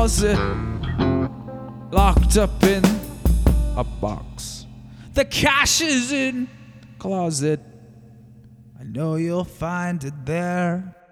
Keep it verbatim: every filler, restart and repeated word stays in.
closet, locked up in a box. The cash is in closet. I know you'll find it there.